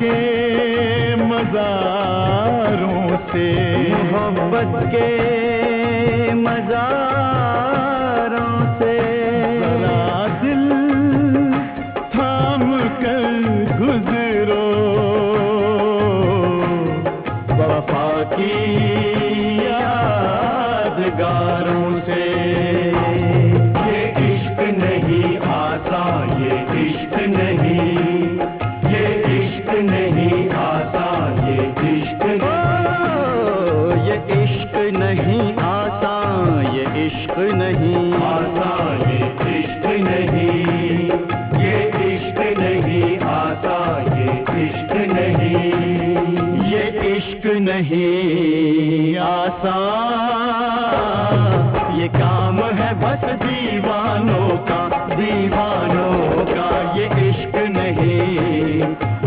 के मज़ारों से, मोहब्बत के मज़ारों से जरा दिल थाम कर गुजरो, वफा की यादगारों से। ये इश्क नहीं आसान, ये इश्क नहीं, ये इश्क नहीं आसान, ये इश्क नहीं, ये इश्क नहीं आसान, ये इश्क नहीं आसान, ये इश्क नहीं, ये इश्क नहीं आसान, ये इश्क नहीं, ये इश्क नहीं आसान, ये काम है बस दीवानों का, दीवानों का। ये इश्क नहीं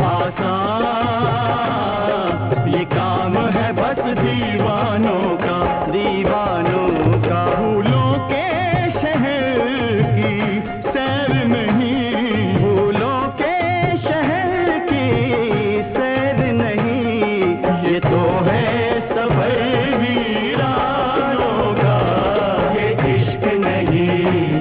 आसान, ये काम है बस दीवानों का, दीवानों का। फूलों के शहर की सैर नहीं, फूलों के शहर की सैर नहीं, ये तो है सफर वीरानों का। ये इश्क नहीं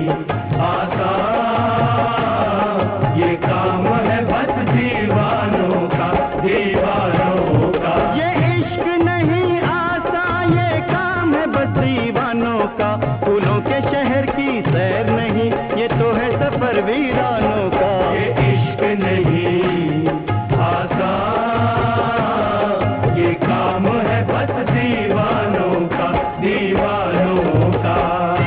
आसान, ये काम है बस दीवानों का, दीवानों का। ये इश्क नहीं आसान, ये काम है बस दीवानों का। फूलों के शहर की सैर नहीं, ये तो है सफर वीरानों का। ये इश्क नहीं आसान, ये काम है बस दीवानों का, दीवानों का।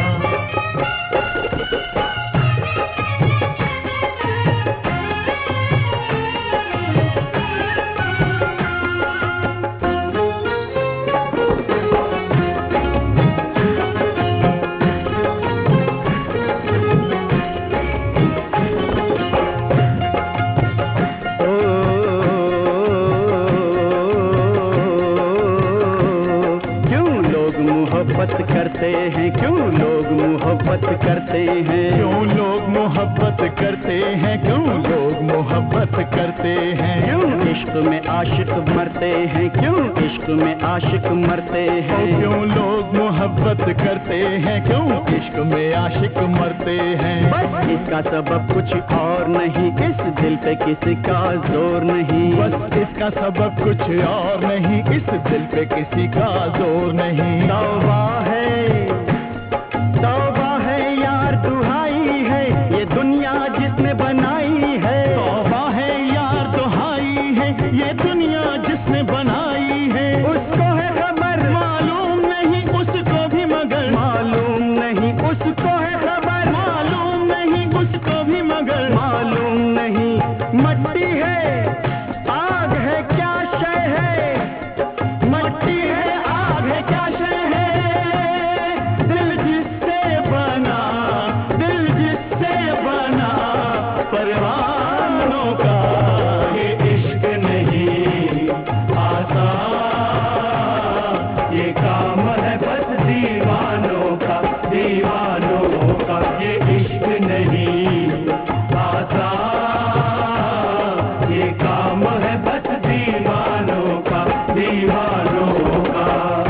मोहब्बत करते हैं, क्यों लोग मोहब्बत करते हैं, क्यों लोग मोहब्बत करते हैं, क्यों लोग मोहब्बत करते हैं, क्यों इश्क में आशिक मरते हैं, क्यों इश्क में आशिक मरते हैं, क्यों लोग मोहब्बत करते हैं, क्यों इश्क में आशिक मरते हैं। बस इसका सबब कुछ और नहीं, इस दिल पे किसी का जोर नहीं, बस इसका सबब कुछ और नहीं, इस दिल पे किसी का जोर नहीं। तौबा है यार दुहाई है, ये दुनिया जिसने बनाई है। तौबा है यार दुहाई है, ये दुनिया जिसने बनाई है। उसको है खबर मालूम नहीं उसको भी मगर, मालूम नहीं उसको है खबर, मालूम नहीं उसको भी मगर, मालूम नहीं। मट्टी है आग है क्या शय है, मट्टी है आग है क्या शय है। दिल जिससे बना, दिल जिससे बना परवानों का। ये इश्क नहीं आसान, ये काम है बस दीवानों का, दीवानों का। ये इश्क नहीं आसान, ये काम है बस दीवानों का, दीवानों का।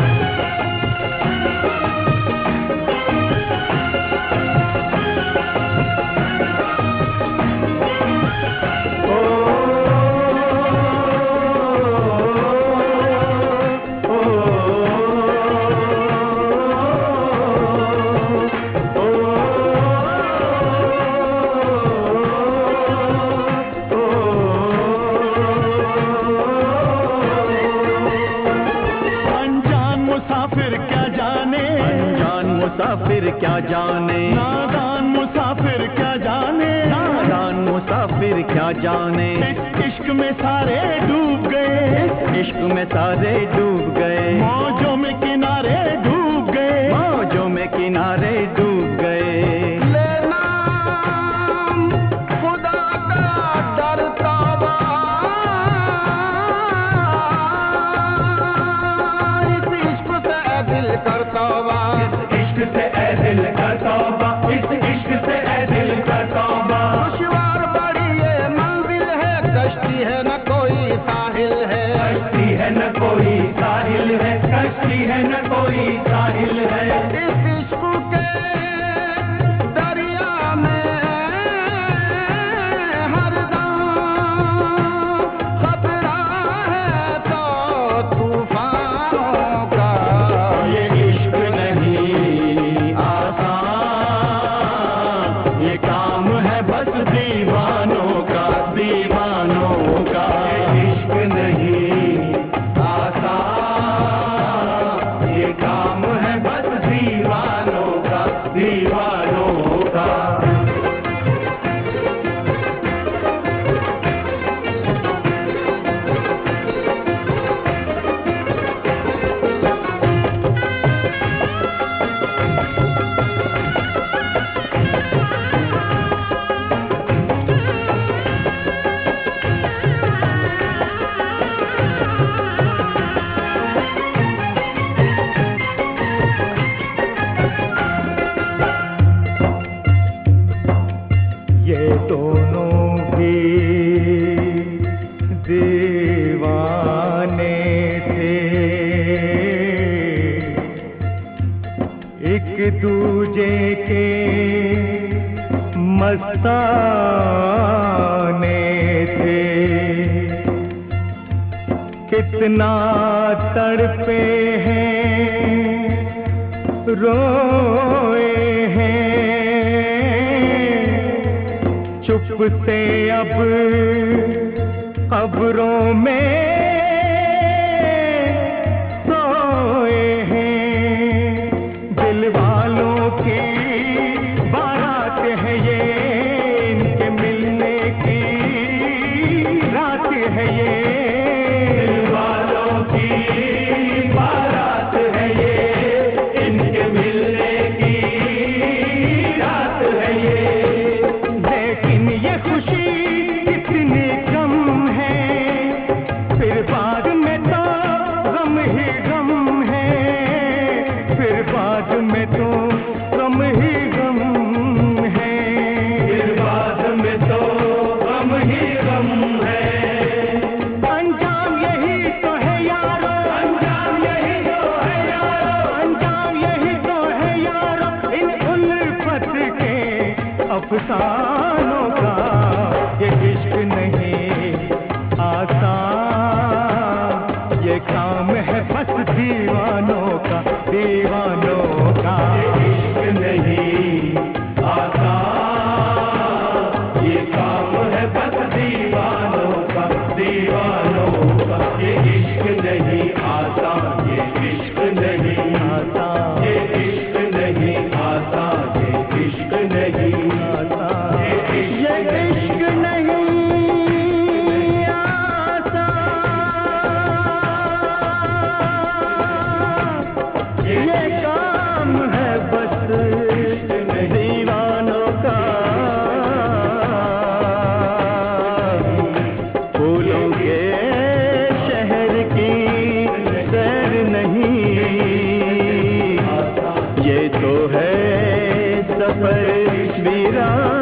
मुसाफिर क्या जाने, नादान मुसाफिर क्या जाने, नादान मुसाफिर क्या जाने। इस इश्क में सारे डूब गए, इस इश्क में सारे डूब गए, मौजों में किनारे डूब गए, मौजों में किनारे डूब गए। लेना खुदा का डर तौबा, इस इश्क से दिल कर तौबा, इस इश्क से दिल कर तौबा, इस इश्क से दिल कर तौबा। दुश्वार बड़ी ये मंजिल है, कश्ती है न कोई न कोई साहिल है। इस इश्क के दरिया में हरदम खतरा है तो तूफानों का। ये इश्क नहीं आसान, ये काम है बस दीवानों का, दीवानों का। ये इश्क नहीं आसान, ये काम है बस दीवानों का, दीवानों का। ये दोनों भी दीवाने थे, एक दूजे के मस्ताने थे। कितना तड़पे हैं, रोए हैं, चुप से अब कब्रों में सोए हैं। दिल वालों की बारात है ये, इनके मिलने की रात है ये। दिल वालों की बारात है ये, इनके मिलने की रात है ये। लेकिन ये खुशी कितनी कम है, फिर बाद में तो गम ही गम है, फिर बाद में तो गम ही गम है। फिर बाद में तो गम ही गम है। अंजाम यही तो है यारो, अंजाम यही तो है यारो, अंजाम यही तो है यारो, इन उल्फत के अफसानों का। ये इश्क नहीं आसान, ये काम है बस दीवानों का, दीवानों का। ये इश्क नहीं आसान, ये काम है बस दीवानों का, दीवानों का। ये इश्क नहीं आसान, ये इश्क नहीं आसान, ये इश्क नहीं आसान, ये इश्क नहीं आसान, ये ये इश्क नहीं आसान, ये काम है बस दीवानों का। फूलों के शहर की सैर नहीं, ये तो है सफर वीरान